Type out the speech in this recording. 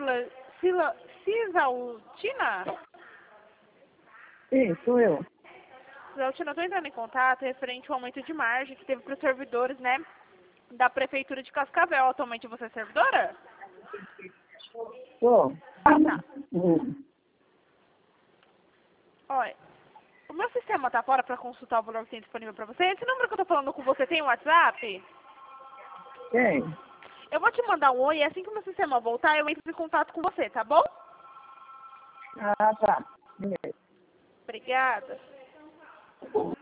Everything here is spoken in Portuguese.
Cisaltina? Sim, sou eu. Cisaltina, estou entrando em contato referente ao aumento de margem que teve para os servidores, né, da Prefeitura de Cascavel. Atualmente você é servidora? Sou. Tá. Hum. Olha, o meu sistema tá fora para consultar o valor que tem disponível para você. Esse número que eu tô falando com você tem WhatsApp? Quem? Eu vou te mandar um oi e assim que o meu sistema voltar, eu entro em contato com você, tá bom? Ah, tá. Beleza. Obrigada.